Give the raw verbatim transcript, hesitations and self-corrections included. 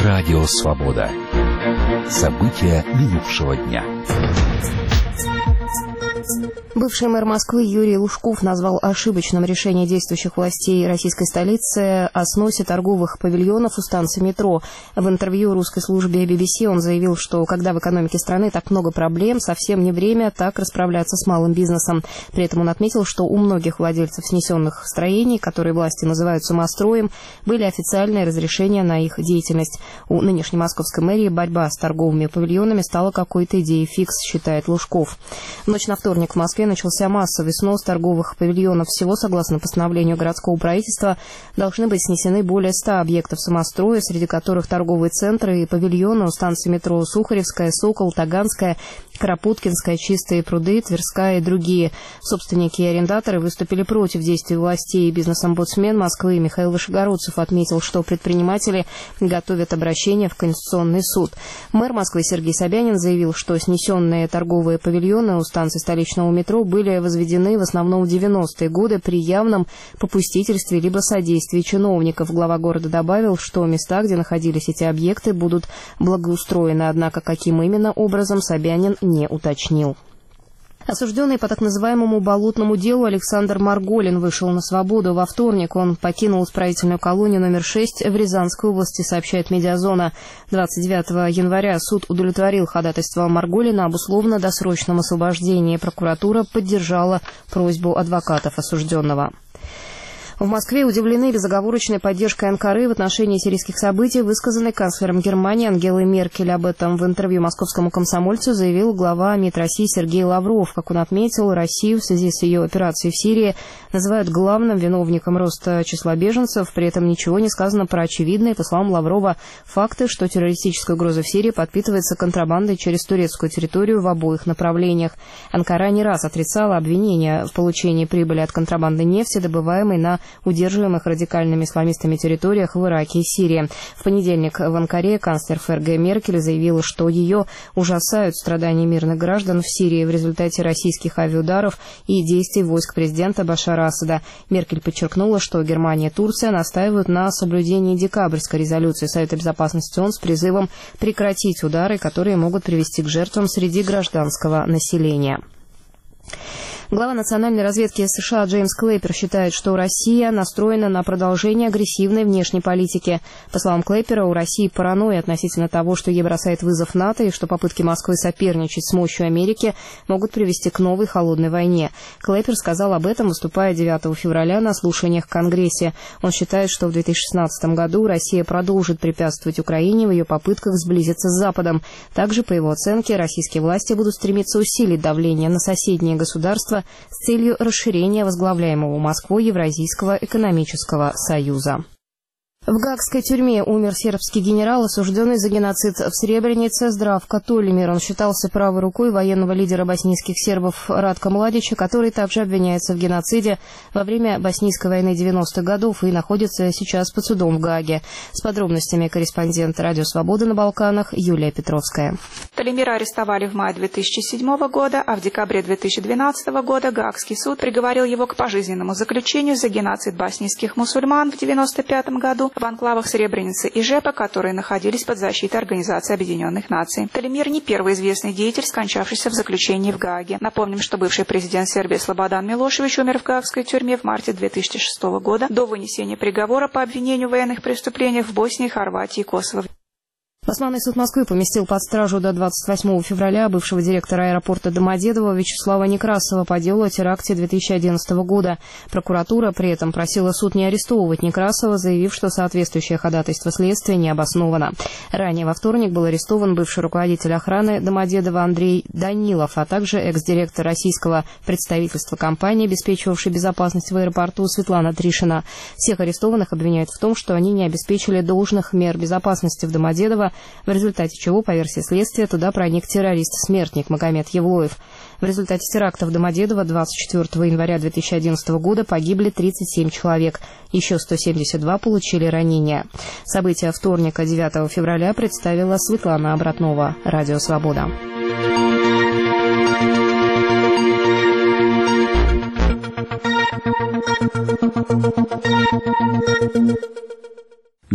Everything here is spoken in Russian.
Радио «Свобода». События минувшего дня. Бывший мэр Москвы Юрий Лужков назвал ошибочным решение действующих властей российской столицы о сносе торговых павильонов у станции метро. В интервью русской службе би би си он заявил, что когда в экономике страны так много проблем, совсем не время так расправляться с малым бизнесом. При этом он отметил, что у многих владельцев снесенных строений, которые власти называют самостроем, были официальные разрешения на их деятельность. У нынешней московской мэрии борьба с торговыми павильонами стала какой-то идеей фикс, считает Лужков. В ночь на вторник в Москве начался массовый снос торговых павильонов. Всего, согласно постановлению городского правительства, должны быть снесены более ста объектов самостроя, среди которых торговые центры и павильоны у станций метро Сухаревская, Сокол, Таганская, Кропоткинская, Чистые пруды, Тверская и другие. Собственники и арендаторы выступили против действий властей. Бизнес-омбудсмен Москвы Михаил Вышегородцев отметил, что предприниматели готовят обращение в Конституционный суд. Мэр Москвы Сергей Собянин заявил, что снесенные торговые павильоны у станций столичного метро были возведены в основном в девяностые годы при явном попустительстве либо содействии чиновников. Глава города добавил, что места, где находились эти объекты, будут благоустроены, однако каким именно образом Собянин не уточнил. Осужденный по так называемому болотному делу Александр Марголин вышел на свободу. Во вторник он покинул исправительную колонию номер шесть в Рязанской области, сообщает «Медиазона». двадцать девятого января суд удовлетворил ходатайство Марголина об условно-досрочном освобождении. Прокуратура поддержала просьбу адвокатов осужденного. В Москве удивлены безоговорочной поддержкой Анкары в отношении сирийских событий, высказанной канцлером Германии Ангелой Меркель. Об этом в интервью московскому комсомольцу заявил глава МИД России Сергей Лавров. Как он отметил, Россию в связи с ее операцией в Сирии называют главным виновником роста числа беженцев. При этом ничего не сказано про очевидные, по словам Лаврова, факты, что террористическая угроза в Сирии подпитывается контрабандой через турецкую территорию в обоих направлениях. Анкара не раз отрицала обвинения в получении прибыли от контрабанды нефти, добываемой на удерживаемых радикальными исламистами территориях в Ираке и Сирии. В понедельник в Анкаре канцлер ФРГ Меркель заявила, что ее ужасают страдания мирных граждан в Сирии в результате российских авиаударов и действий войск президента Башара Асада. Меркель подчеркнула, что Германия и Турция настаивают на соблюдении декабрьской резолюции Совета безопасности ООН с призывом прекратить удары, которые могут привести к жертвам среди гражданского населения. Глава национальной разведки США Джеймс Клейпер считает, что Россия настроена на продолжение агрессивной внешней политики. По словам Клейпера, у России паранойя относительно того, что ей бросает вызов НАТО, и что попытки Москвы соперничать с мощью Америки могут привести к новой холодной войне. Клейпер сказал об этом, выступая девятого февраля на слушаниях в Конгрессе. Он считает, что в две тысячи шестнадцатом году Россия продолжит препятствовать Украине в ее попытках сблизиться с Западом. Также, по его оценке, российские власти будут стремиться усилить давление на соседние государства с целью расширения возглавляемого Москвой Евразийского экономического союза. В гаагской тюрьме умер сербский генерал, осужденный за геноцид в Сребренице Здравко Толимир. Он считался правой рукой военного лидера боснийских сербов Радка Младича, который также обвиняется в геноциде во время боснийской войны девяностых годов и находится сейчас под судом в Гааге. С подробностями корреспондент «Радио Свобода» на Балканах Юлия Петровская. Толимира арестовали в мае две тысячи седьмого года, а в декабре две тысячи двенадцатого года Гаагский суд приговорил его к пожизненному заключению за геноцид боснийских мусульман в девяносто пятом году в анклавах Сребреницы и Жепа, которые находились под защитой Организации Объединенных Наций. Толимир не первый известный деятель, скончавшийся в заключении в Гааге. Напомним, что бывший президент Сербии Слободан Милошевич умер в гаагской тюрьме в марте две тысячи шестого года до вынесения приговора по обвинению в военных преступлениях в Боснии, Хорватии и Косово. Басманный суд Москвы поместил под стражу до двадцать восьмого февраля бывшего директора аэропорта Домодедово Вячеслава Некрасова по делу о теракте две тысячи одиннадцатого года. Прокуратура при этом просила суд не арестовывать Некрасова, заявив, что соответствующее ходатайство следствия не обосновано. Ранее во вторник был арестован бывший руководитель охраны Домодедова Андрей Данилов, а также экс-директор российского представительства компании, обеспечивавшей безопасность в аэропорту, Светлана Тришина. Всех арестованных обвиняют в том, что они не обеспечили должных мер безопасности в Домодедово, в результате чего, по версии следствия, туда проник террорист-смертник Магомед Евлоев. В результате теракта в Домодедово двадцать четвёртого января две тысячи одиннадцатого года погибли тридцать семь человек, еще сто семьдесят два получили ранения. События вторника девятого февраля представила Светлана Обратнова, Радио Свобода.